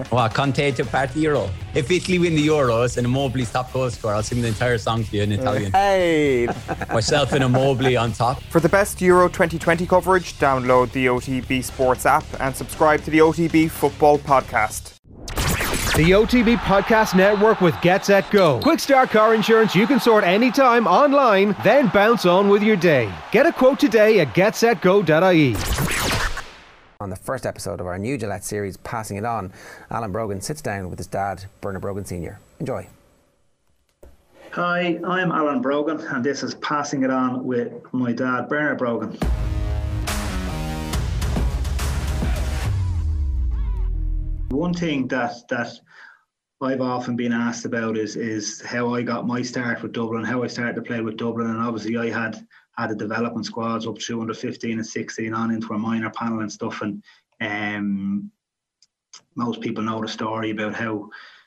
What, Conte took part of the Euro? If Italy win the Euros and Immobile's top goal scorer, I'll sing the entire song to you in Italian. Hey! Myself and Immobile on top. For the best Euro 2020 coverage, download the OTB Sports app and subscribe to the OTB Football Podcast. The OTB Podcast Network with Get Set Go. Quick start car insurance you can sort anytime online, then bounce on with your day. Get a quote today at getsetgo.ie. On the first episode of our new Gillette series, Passing It On, Alan Brogan sits down with his dad, Bernard Brogan Sr. Enjoy. Hi, I'm Alan Brogan, and this is Passing It On with my dad, Bernard Brogan. One thing that I've often been asked about is how I got my start with Dublin, how I started to play with Dublin, and obviously I had the development squads up to under 15 and 16 on into a minor panel and stuff, and most people know the story about how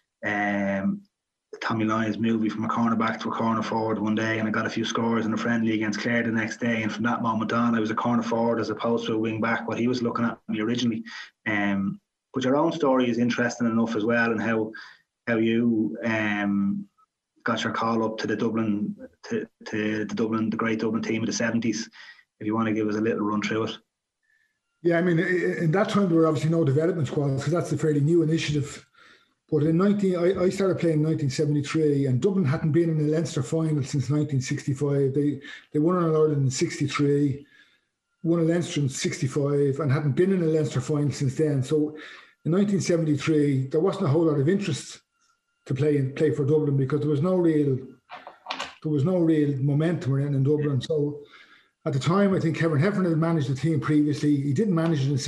Tommy Lyons moved me from a cornerback to a corner forward one day, and I got a few scores in a friendly against Clare the next day, and from that moment on I was a corner forward as opposed to a wing back, what he was looking at me originally. But your own story is interesting enough as well, and how you got your call up to the Dublin the great Dublin team of the 70s. If you want to give us a little run through it. Yeah, I mean, in that time there were obviously no development squads because that's a fairly new initiative. But I started playing in 1973, and Dublin hadn't been in a Leinster final since 1965. They won in Ireland in 63, won a Leinster in 65, and hadn't been in a Leinster final since then. So in 1973, there wasn't a whole lot of interest to play for Dublin because there was no real momentum around in Dublin. So at the time, I think Kevin Heffernan had managed the team previously. He didn't manage it in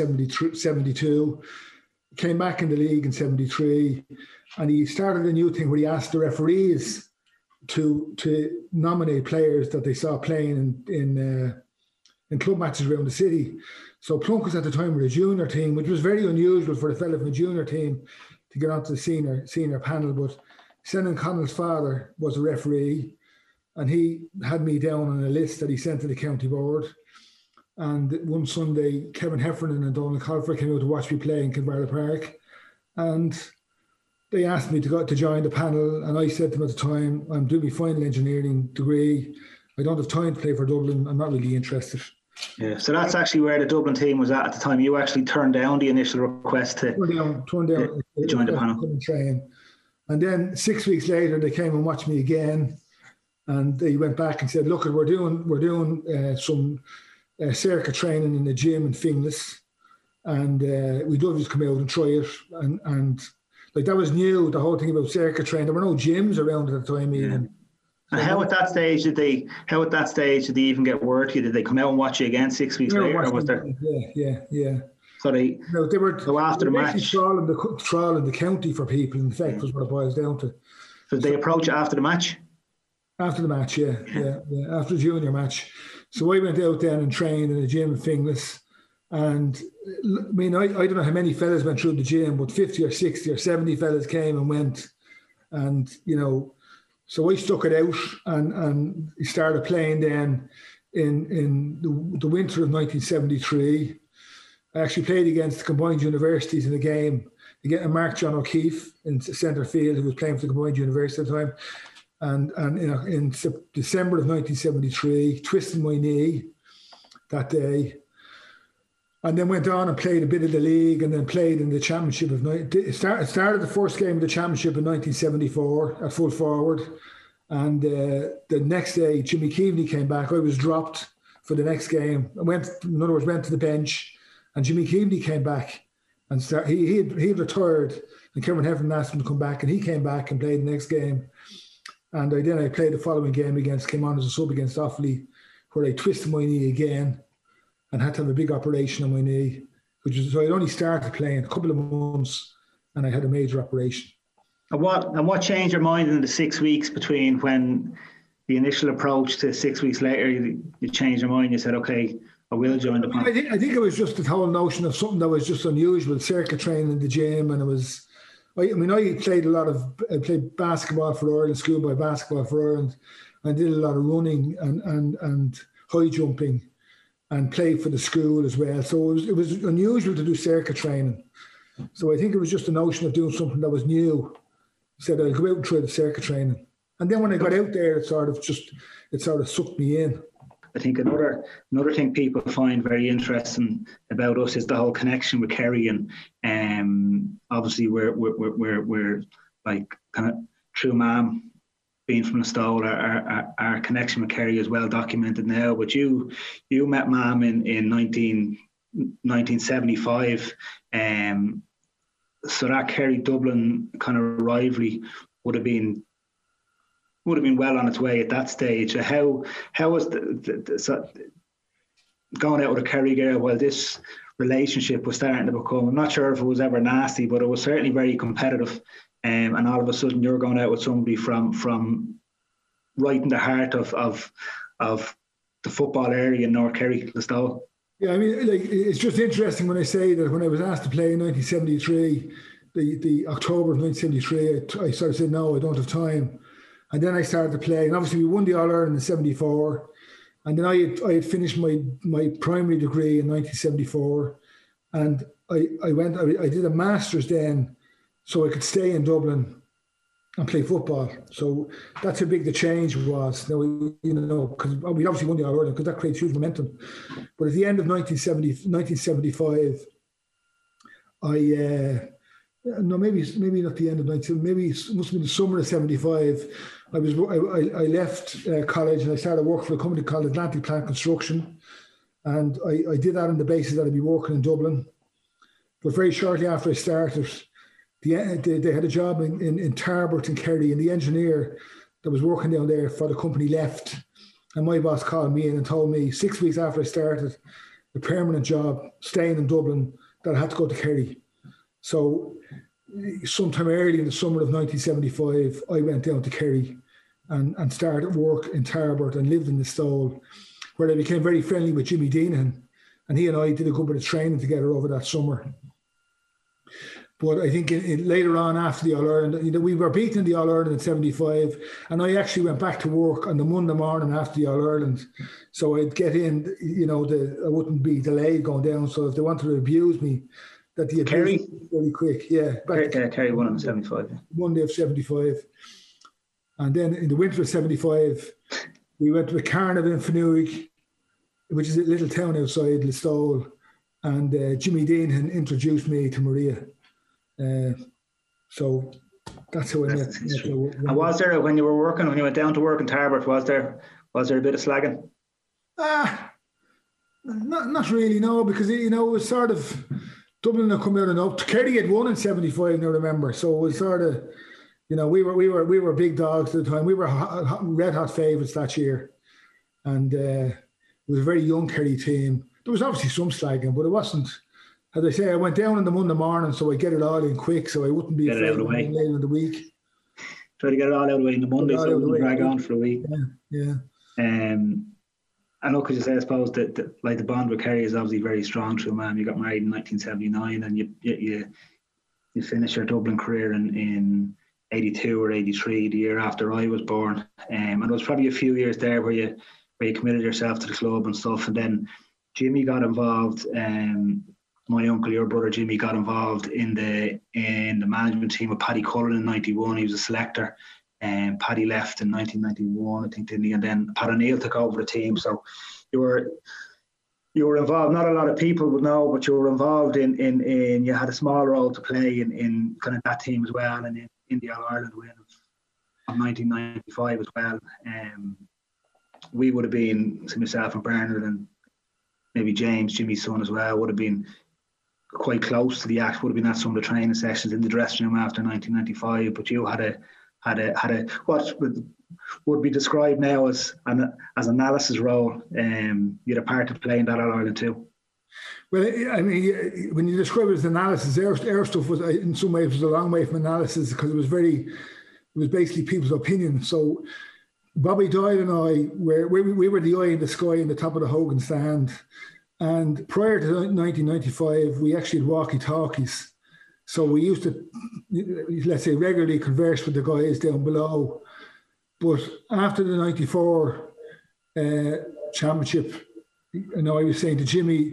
72, came back in the league in 73, and he started a new thing where he asked the referees to nominate players that they saw playing in club matches around the city. So Plunkett at the time were a junior team, which was very unusual for a fellow from a junior team to get onto the senior panel. But Senan Connell's father was a referee, and he had me down on a list that he sent to the county board. And one Sunday, Kevin Heffernan and Donald Colfer came out to watch me play in Kilbarra Park, and they asked me to join the panel. And I said to them at the time, I'm doing my final engineering degree. I don't have time to play for Dublin. I'm not really interested. Yeah, so that's actually where the Dublin team was at the time. You actually turned down the initial request to join the panel. Train. And then 6 weeks later, they came and watched me again, and they went back and said, "Look, we're doing some circuit training in the gym in Finglas, and we'd love you to come out and try it." And like that was new, the whole thing about circuit training. There were no gyms around at the time even. And how at that stage did they even get word to you? Did they come out and watch you again 6 weeks later? Or was there? Yeah. So they were so after the match, trawling the county for people. In fact, was what it boils down to. So they approach you after the match. After the match, yeah. After the junior match, so I went out then and trained in the gym in Finglas. And I mean, I don't know how many fellas went through the gym, but 50 or 60 or 70 fellas came and went, and so I stuck it out and started playing then in the winter of 1973. I actually played against the combined universities in a game, against Mark John O'Keefe in centre field, who was playing for the combined university at the time. And in December of 1973, twisted my knee that day. And then went on and played a bit of the league, and then played in the championship started the first game of the championship in 1974 at full forward. And the next day, Jimmy Keaveney came back. I was dropped for the next game. I went to the bench, and Jimmy Keaveney came back and he had retired, and Kevin Heffernan asked him to come back, and he came back and played the next game. And I played the following game came on as a sub against Offaly, where I twisted my knee again and had to have a big operation on my knee, so I'd only started playing a couple of months, and I had a major operation. And what changed your mind in the 6 weeks between when the initial approach to 6 weeks later, you changed your mind, you said, okay, I will join the panel? I think it was just the whole notion of something that was just unusual, circuit training in the gym, and it was, I played basketball for Ireland, schoolboy basketball for Ireland. I did a lot of running and high jumping, and played for the school as well. So it was unusual to do circuit training. So I think it was just a notion of doing something that was new. Said I'll go out and try the circuit training. And then when I got out there, it sort of sucked me in. I think another thing people find very interesting about us is the whole connection with Kerry, and obviously we're like kind of through Mam being from Listowel, our connection with Kerry is well documented now. But you met Mam in 1975, so that Kerry Dublin kind of rivalry would have been well on its way at that stage. How was the going out with a Kerry girl while this relationship was starting to become, I'm not sure if it was ever nasty, but it was certainly very competitive. And all of a sudden you're going out with somebody from right in the heart of the football area in North Kerry, Listowel. Yeah, I mean, like, it's just interesting when I say that when I was asked to play in 1973, the October of 1973, I sort of said, no, I don't have time. And then I started to play, and obviously we won the All-Ireland in '74. And then I had finished my primary degree in 1974, and I did a master's then, so I could stay in Dublin and play football. So that's how big the change was. Now, because we obviously won the All-Ireland, because that creates huge momentum. But at the end of 1975, maybe not the end of 19, maybe it must have been the summer of 75. I left college and I started working for a company called Atlantic Plant Construction, and I did that on the basis that I'd be working in Dublin. But very shortly after I started, they had a job in Tarbert in Kerry, and the engineer that was working down there for the company left, and my boss called me in and told me 6 weeks after I started a permanent job staying in Dublin that I had to go to Kerry. So sometime early in the summer of 1975, I went down to Kerry and started work in Tarbert and lived in Listowel, where I became very friendly with Jimmy Deanahan, and he and I did a good bit of training together over that summer. But I think later on after the All-Ireland, we were beaten in the All-Ireland in 75, and I actually went back to work on the Monday morning after the All-Ireland. So I'd get in, I wouldn't be delayed going down. So if they wanted to abuse me, that the abuse was very quick. Yeah. Kerry won in 75. Monday of 75. And then in the winter of 75, we went to a carnival in Fenugreek, which is a little town outside Listowel, and Jimmy Deanahan introduced me to Maria. So that's how I met. And was there, when you went down to work in Tarbert, was there a bit of slagging? Not really, no, because it was sort of Dublin had come out and up. Kerry had won in 75, I remember. So it was sort of, we were big dogs at the time. We were red hot favourites that year, and it was a very young Kerry team. There was obviously some slagging, but it wasn't. As I say, I went down on the Monday morning, so I get it all in quick, so I wouldn't be afraid of it later in the week. Try to get it all out of the way in the Monday, so it wouldn't drag on for a week. Yeah. I know, because you say, I suppose that the bond with Kerry is obviously very strong through Mam. You got married in 1979, and you finished your Dublin career in 82 or 83, the year after I was born. And it was probably a few years there where you committed yourself to the club and stuff. And then Jimmy got involved. My uncle, your brother Jimmy, got involved in the management team with Paddy Cullen in 91. He was a selector, and Paddy left in 1991, I think, didn't he? And then Pat O'Neill took over the team. So you were involved. Not a lot of people would know, but you were involved in you had a small role to play in kind of that team as well, and in the All-Ireland win of 1995 as well. We would have been, so myself and Bernard and maybe James, Jimmy's son as well, would have been quite close to the act. Would have been at some of the training sessions in the dressing room after 1995. But you had a what would be described now as analysis role. You had a part to play in that All-Ireland too. Well, I mean, when you describe it as analysis, our stuff was, in some ways, was a long way from analysis, because it was basically people's opinion. So Bobby Doyle and I, we were the eye in the sky in the top of the Hogan stand. And prior to 1995, we actually had walkie-talkies. So we used to, let's say, regularly converse with the guys down below. But after the 94 championship, I was saying to Jimmy,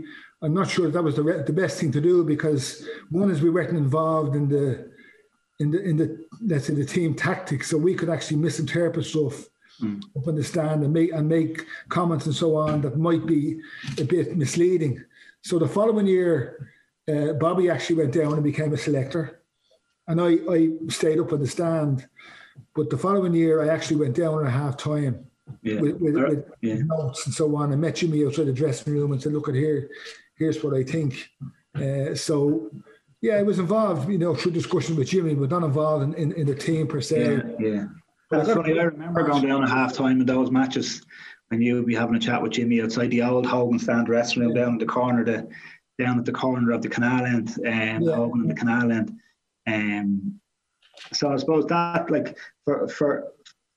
I'm not sure that was the best thing to do, because one is we weren't involved in the let's say the team tactics, so we could actually misinterpret stuff up in the stand and make comments and so on that might be a bit misleading. So the following year, Bobby actually went down and became a selector, and I stayed up in the stand. But the following year, I actually went down at half time with notes and so on, and met Jimmy outside the dressing room and said, "Look at here's what I think." So I was involved, through discussion with Jimmy, but not involved in the team per se. Yeah. That's funny. I remember going down at half time in those matches when you would be having a chat with Jimmy outside the old Hogan stand dressing room down at the corner of the canal end, Hogan and the canal end. So I suppose that, like, for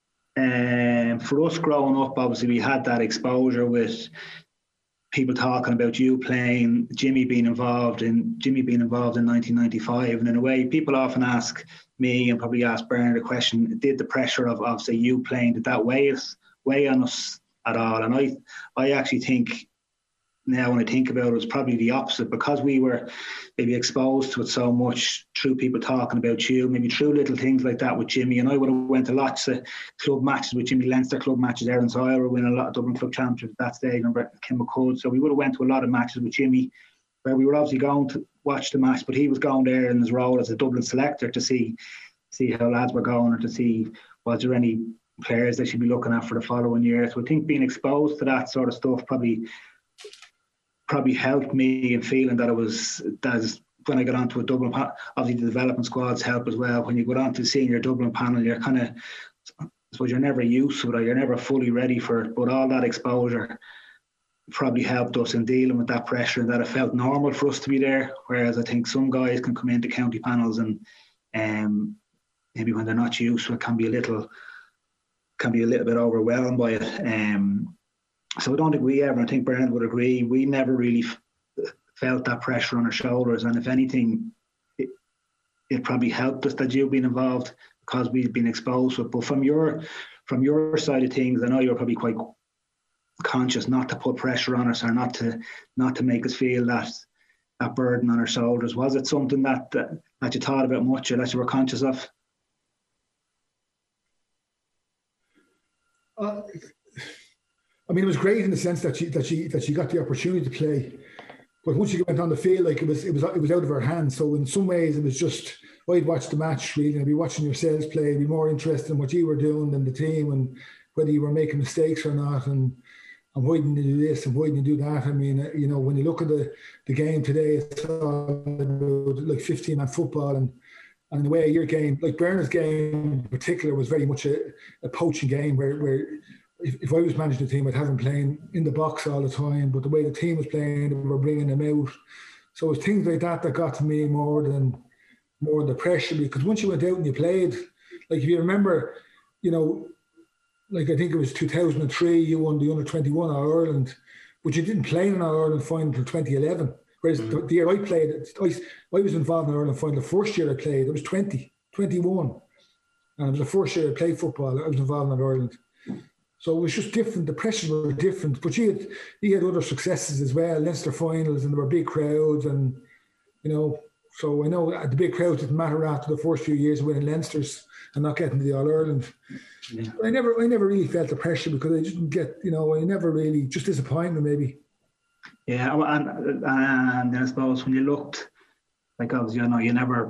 us growing up, obviously we had that exposure with people talking about you playing, Jimmy being involved in 1995, and in a way, people often ask me and probably ask Bernard the question: did the pressure of say you playing, did that weigh on us at all? And I actually think now, when I think about it, it's probably the opposite, because we were maybe exposed to it so much through people talking about you, maybe through little things like that with Jimmy. And I would have went to lots of club matches with Jimmy, Leinster club matches. Aaron Sawyer were winning a lot of Dublin club championships at that stage, remember Kim McCull. So we would have went to a lot of matches with Jimmy where we were obviously going to watch the match, but he was going there in his role as a Dublin selector to see how lads were going, or to see was there any players they should be looking at for the following year. So I think being exposed to that sort of stuff probably helped me in feeling that when I got onto a Dublin panel. Obviously the development squads help as well. When you go on to senior Dublin panel, you're kind of, I suppose you're never used to it, or you're never fully ready for it, but all that exposure probably helped us in dealing with that pressure, and that it felt normal for us to be there, whereas I think some guys can come into county panels and maybe when they're not used to it can be a little bit overwhelmed by it. So I don't think I think Bernard would agree, we never really felt that pressure on our shoulders, and if anything, it probably helped us that you've been involved because we've been exposed to it. But from your side of things, I know you're probably quite conscious not to put pressure on us, or not to make us feel that burden on our shoulders. Was it something that you thought about much, or that you were conscious of? I mean, it was great in the sense that she got the opportunity to play, but once you went on the field, like it was out of her hands. So in some ways, it was just, I'd watch the match really, and I'd be watching yourselves play, I'd be more interested in what you were doing than the team, and whether you were making mistakes or not, and why didn't you do this and why didn't you do that. I mean, when you look at the game today, it's all about like 15-man football, and the way your game, like Bernard's game in particular, was very much a poaching game where if I was managing the team, I'd have him playing in the box all the time, but the way the team was playing, they were bringing him out. So it was things like that got to me more than the pressure, because once you went out and you played, like if you remember, like I think it was 2003, you won the under-21 All-Ireland, but you didn't play in an All-Ireland final until 2011. Whereas the year I played, I was involved in an All-Ireland final. The first year I played, I was 21. And it was the first year I played football, I was involved in Ireland. So it was just different. The pressures were different. But he had other successes as well, Leinster finals, and there were big crowds, and so I know the big crowds didn't matter after the first few years of winning Leinsters and not getting to the All-Ireland. Yeah. I never really felt the pressure, because I didn't get, I never really, just disappointment maybe. Yeah, and then I suppose when you looked, like obviously you never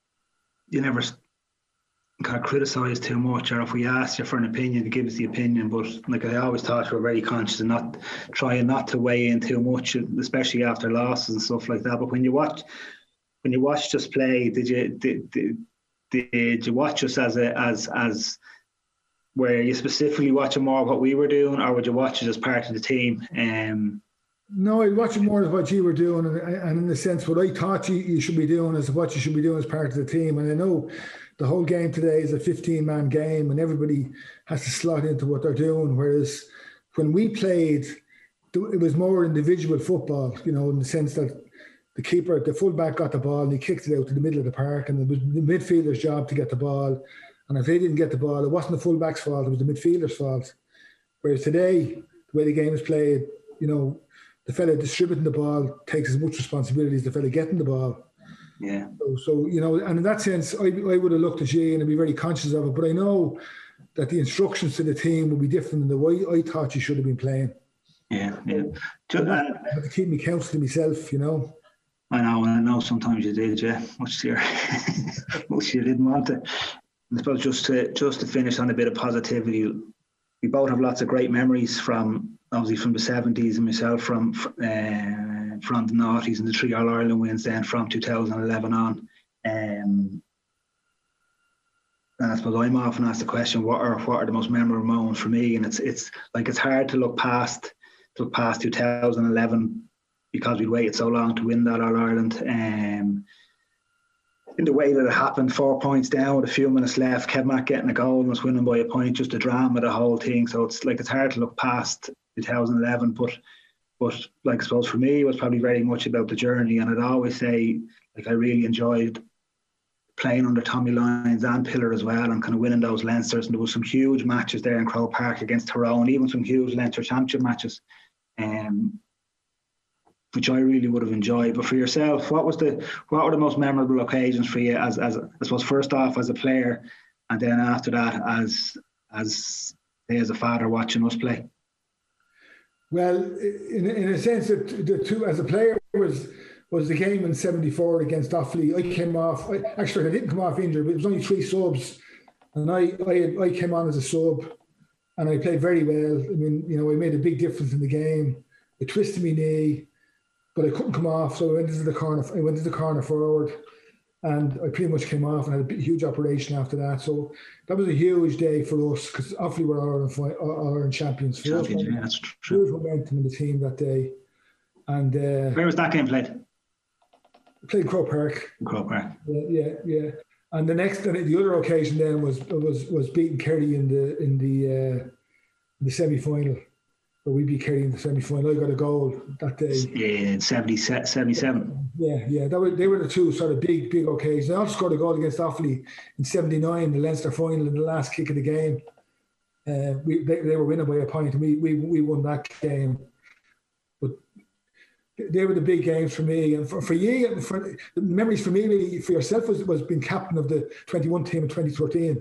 kind of criticise too much, or if we asked you for an opinion, to give us the opinion. But like I always thought, you were very conscious of not trying not to weigh in too much, especially after losses and stuff like that. But when you watched us play, did you watch us as where you specifically watching more what we were doing, or would you watch it as part of the team? No, I'd watch it more as what you were doing, and in the sense what I thought you should be doing is what you should be doing as part of the team. And I know the whole game today is a 15-man game, and everybody has to slot into what they're doing. Whereas when we played, it was more individual football, in the sense that the fullback got the ball and he kicked it out to the middle of the park, and it was the midfielder's job to get the ball. And if they didn't get the ball, it wasn't the fullback's fault, it was the midfielder's fault. Whereas today, the way the game is played, the fella distributing the ball takes as much responsibility as the fella getting the ball. Yeah. So and in that sense, I would have looked at you and I'd be very conscious of it. But I know that the instructions to the team would be different than the way I thought you should have been playing. Yeah. I had to keep me counsel to myself, I know sometimes you did, yeah. Much you didn't want to. I suppose just to finish on a bit of positivity, we both have lots of great memories from the 70s, and myself from the noughties and the 3 All-Ireland wins then from 2011 on. And I suppose I'm often asked the question, what are the most memorable moments for me? And it's hard to look past 2011 because we'd waited so long to win that All-Ireland. In the way that it happened, 4 points down with a few minutes left, Kev Mack getting a goal and was winning by a point, just the drama of the whole thing. So it's hard to look past 2011, but I suppose for me it was probably very much about the journey. And I'd always say I really enjoyed playing under Tommy Lyons and Pillar as well, and kind of winning those Leinsters. And there was some huge matches there in Croke Park against Tyrone, even some huge Leinster Championship matches, which I really would have enjoyed. But for yourself, what were the most memorable occasions for you as I suppose first off as a player, and then after that as a father watching us play? Well, in a sense, the two as a player was the game in '74 against Offaly. I came off. I didn't come off injured, but it was only 3 subs, and I came on as a sub, and I played very well. I mean, I made a big difference in the game. I twisted my knee, but I couldn't come off, so I went into the corner forward, and I pretty much came off and had a huge operation after that. So that was a huge day for us because Offaly were All-Ireland champions. Yeah, that's true. Huge momentum in the team that day. And where was that game played? Played Croke Park. Croke Park. Yeah. And the other occasion then was beating Kerry in the semi-final. But we beat Kerry in the semi-final. I got a goal that day. Yeah, in 77. Yeah. They were the two sort of big occasions. I also scored a goal against Offaly in '79, the Leinster final, in the last kick of the game. They were winning by a point, and we won that game. But they were the big games for me. And for you, the memories for me, really, for yourself, was being captain of the 21 team in 2013.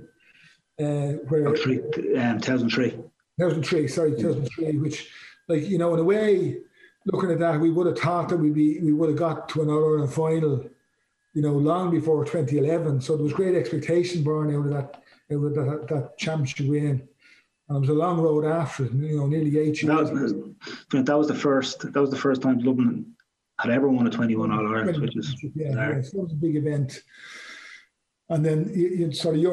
2003. 2003, which, in a way, looking at that, we would have thought that we would have got to an All-Ireland final, long before 2011. So there was great expectation born out of that championship win. And it was a long road after it, nearly 8 years. That was the first time Dublin had ever won a 21 All-Ireland, which is so it was a big event. And then you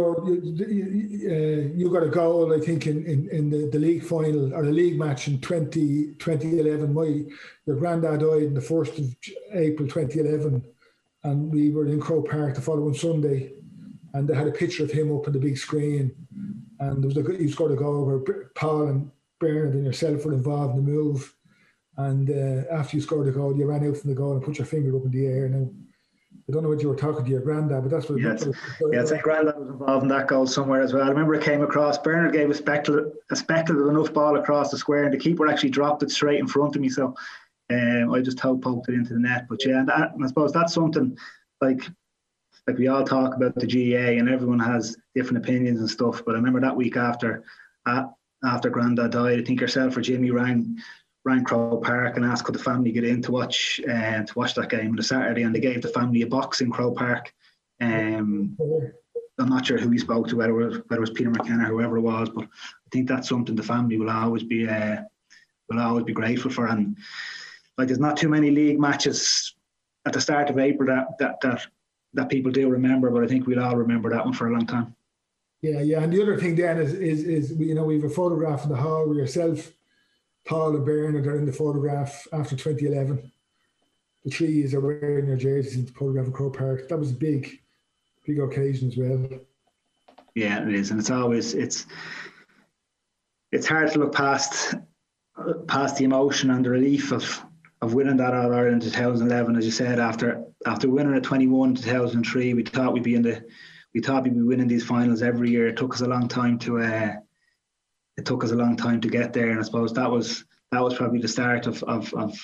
got a goal, I think, in the league final or the league match in 2011. Your granddad died on the 1st of April 2011, and we were in Croke Park the following Sunday, and they had a picture of him up on the big screen, and you scored a goal where Paul and Bernard and yourself were involved in the move, and after you scored the goal, you ran out from the goal and put your finger up in the air. Now, I don't know what you were talking to your granddad, but that's what. I think granddad was involved in that goal somewhere as well. I remember it came across. Bernard gave a speculative enough ball across the square, and the keeper actually dropped it straight in front of me. So I just poked it into the net. But yeah, and I suppose that's something like we all talk about the GAA, and everyone has different opinions and stuff. But I remember that week after granddad died, I think yourself or Jimmy rang Croke Park and asked could the family get in to watch that game on the Saturday, and they gave the family a box in Croke Park. I'm not sure who he spoke to, whether it was Peter McKenna or whoever it was, but I think that's something the family will always be grateful for. And there's not too many league matches at the start of April that people do remember, but I think we'll all remember that one for a long time. Yeah. And the other thing then is we have a photograph in the hall with yourself, Paul and Bernard are in the photograph after 2011. The 3 years are wearing their jerseys in the photograph of Croke Park. That was a big occasion as well. Yeah, it is, and it's hard to look past the emotion and the relief of winning that All Ireland in 2011. As you said, after winning at 21 in 2003, we thought we'd be winning these finals every year. It took us a long time to get there, and I suppose that was probably the start of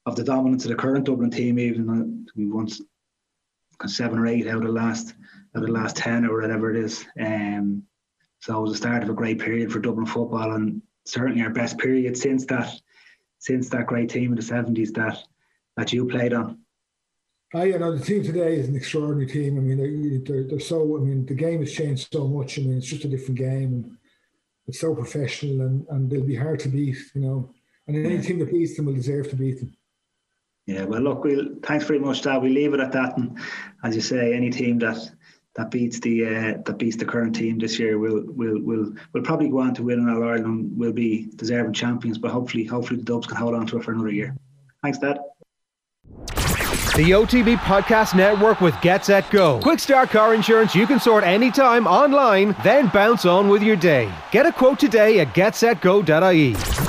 the dominance of the current Dublin team. Even we won 7 or 8 out of the last 10 or whatever it is. So it was the start of a great period for Dublin football, and certainly our best period since that great team in the 70s that you played on. The team today is an extraordinary team. I mean, they're so. I mean, the game has changed so much. I mean, it's just a different game, and it's so professional, and they'll be hard to beat. And any team that beats them will deserve to beat them. Yeah, well, look, thanks very much, Dad. We leave it at that, and as you say, any team that beats the current team this year will probably go on to win in All-Ireland and will be deserving champions. But hopefully the Dubs can hold on to it for another year. Thanks, Dad. The OTB Podcast Network with Get Set Go. Quick Start Car Insurance you can sort anytime online, then bounce on with your day. Get a quote today at getsetgo.ie.